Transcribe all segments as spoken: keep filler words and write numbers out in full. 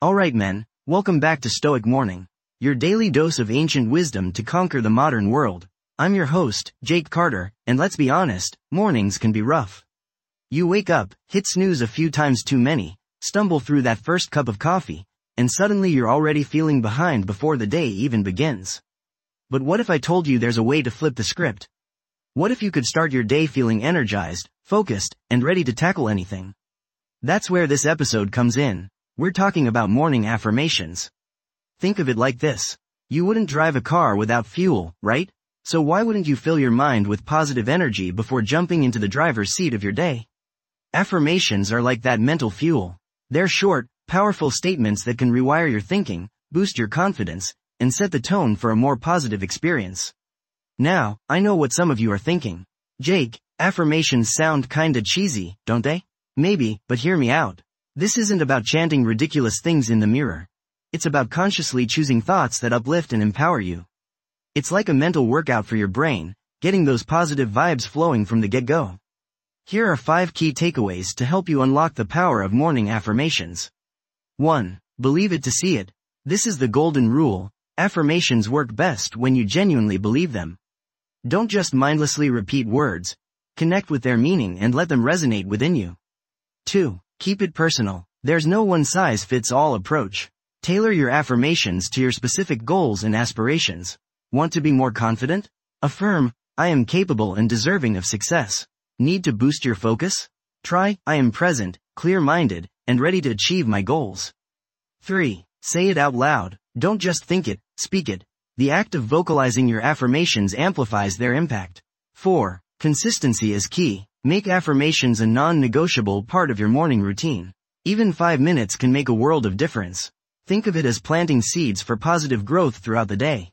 Alright men, welcome back to Stoic Morning, your daily dose of ancient wisdom to conquer the modern world. I'm your host, Jake Carter, and let's be honest, mornings can be rough. You wake up, hit snooze a few times too many, stumble through that first cup of coffee, and suddenly you're already feeling behind before the day even begins. But what if I told you there's a way to flip the script? What if you could start your day feeling energized, focused, and ready to tackle anything? That's where this episode comes in. We're talking about morning affirmations. Think of it like this. You wouldn't drive a car without fuel, right? So why wouldn't you fill your mind with positive energy before jumping into the driver's seat of your day? Affirmations are like that mental fuel. They're short, powerful statements that can rewire your thinking, boost your confidence, and set the tone for a more positive experience. Now, I know what some of you are thinking. Jake, affirmations sound kinda cheesy, don't they? Maybe, but hear me out. This isn't about chanting ridiculous things in the mirror. It's about consciously choosing thoughts that uplift and empower you. It's like a mental workout for your brain, getting those positive vibes flowing from the get-go. Here are five key takeaways to help you unlock the power of morning affirmations. one. Believe it to see it. This is the golden rule. Affirmations work best when you genuinely believe them. Don't just mindlessly repeat words. Connect with their meaning and let them resonate within you. two. Keep it personal. There's no one-size-fits-all approach. Tailor your affirmations to your specific goals and aspirations. Want to be more confident? Affirm, I am capable and deserving of success. Need to boost your focus? Try, I am present, clear-minded, and ready to achieve my goals. three. Say it out loud. Don't just think it, speak it. The act of vocalizing your affirmations amplifies their impact. four. Consistency is key. Make affirmations a non-negotiable part of your morning routine. Even five minutes can make a world of difference. Think of it as planting seeds for positive growth throughout the day.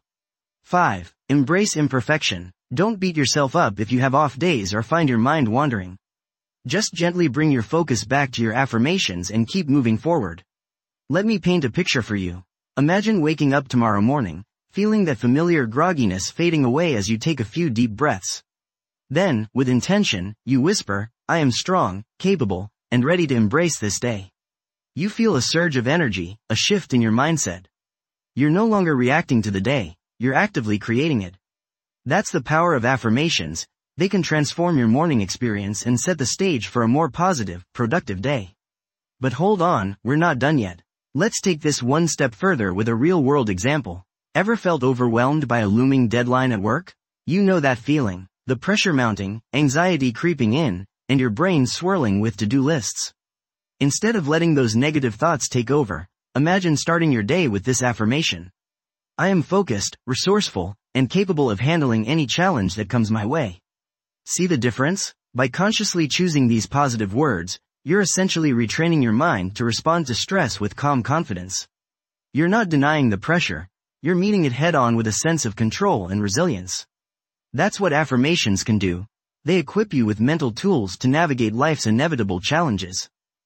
five. Embrace imperfection. Don't beat yourself up if you have off days or find your mind wandering. Just gently bring your focus back to your affirmations and keep moving forward. Let me paint a picture for you. Imagine waking up tomorrow morning, feeling that familiar grogginess fading away as you take a few deep breaths. Then, with intention, you whisper, I am strong, capable, and ready to embrace this day. You feel a surge of energy, a shift in your mindset. You're no longer reacting to the day, you're actively creating it. That's the power of affirmations. They can transform your morning experience and set the stage for a more positive, productive day. But hold on, we're not done yet. Let's take this one step further with a real-world example. Ever felt overwhelmed by a looming deadline at work? You know that feeling. The pressure mounting, anxiety creeping in, and your brain swirling with to-do lists. Instead of letting those negative thoughts take over, imagine starting your day with this affirmation. I am focused, resourceful, and capable of handling any challenge that comes my way. See the difference? By consciously choosing these positive words, you're essentially retraining your mind to respond to stress with calm confidence. You're not denying the pressure, you're meeting it head-on with a sense of control and resilience. That's what affirmations can do. They equip you with mental tools to navigate life's inevitable challenges.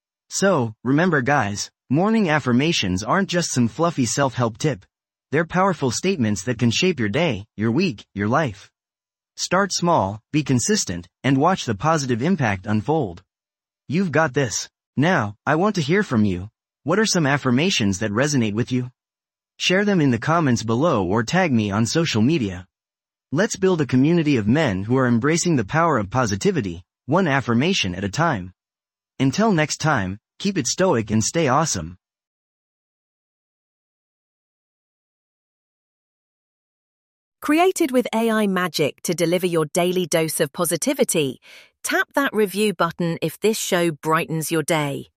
So, remember guys, morning affirmations aren't just some fluffy self-help tip. They're powerful statements that can shape your day, your week, your life. Start small, be consistent, and watch the positive impact unfold. You've got this. Now, I want to hear from you. What are some affirmations that resonate with you? Share them in the comments below or tag me on social media. Let's build a community of men who are embracing the power of positivity, one affirmation at a time. Until next time, keep it stoic and stay awesome. Created with A I magic to deliver your daily dose of positivity, tap that review button if this show brightens your day.